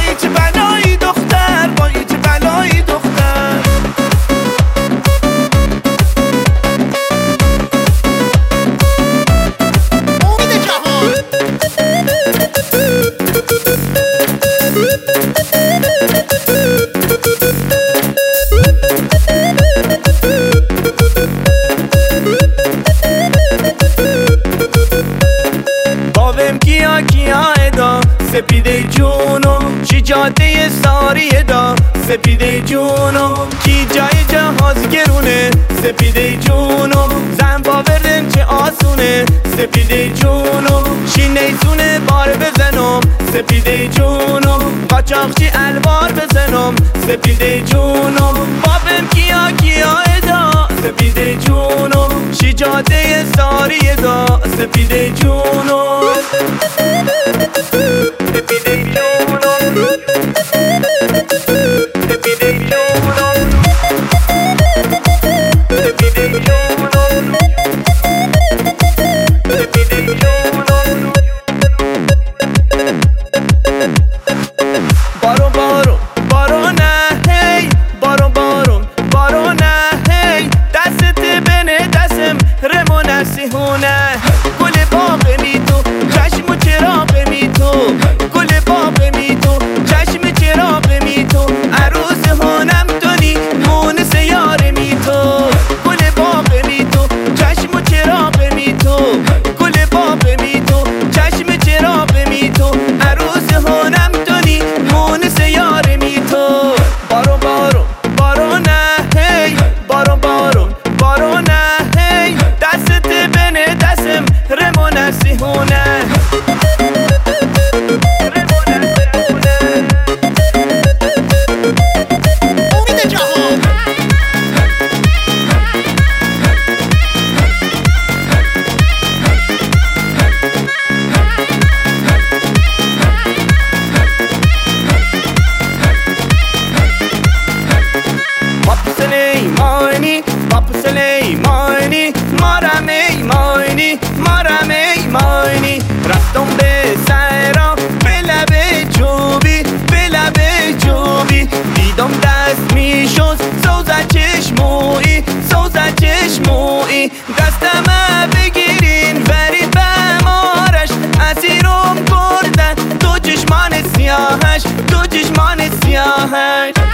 وای چه بلایی دختر، وای چه بلایی دختر. امید جهان باوم کیا کیا ادا سپیده جونو چی جاده ساریه دا سپیده جونو کی جای جهاز گرونه سپیده جونو زن باورن چه آسونه سپیده جونو چی نیسونه بار بزنم سپیده جونو قاچاقچی الوار بزنم سپیده جونو باوم کیا کیا ادا سپیده جونو چی جاده ساریه دا سپیده جونو سپیده جونو سپیده جونو سپیده جونو سپیده جونو بارون بارون بارون هی بارون بارون بارون هی دستت بنه دستم رمون نسیحونه گل باغ می تو چشم و چراغ می تو گل باغ می تو چشم چراغ می تو عروس هانم تونی مونس یار می تو گل باغ می تو چشم و چراغ می تو گل باغ می تو چشم چراغ می تو عروس هانم تونی مونس یار می تو بارون بارون بارون هی بارون بارون بارون هی دستت بنه دستم رمون نسیحونه امید جهان Papa Süleyman'i, Papa Süleyman'i Mara میمانی رفتم به سهرا به لب جوبی به لب جوبی دیدم دست میشد سوزه چشمویی سوزه چشمویی دستم بگیرین برید به مارش اسیرم کردن تو چشمان سیاهش تو چشمان سیاهش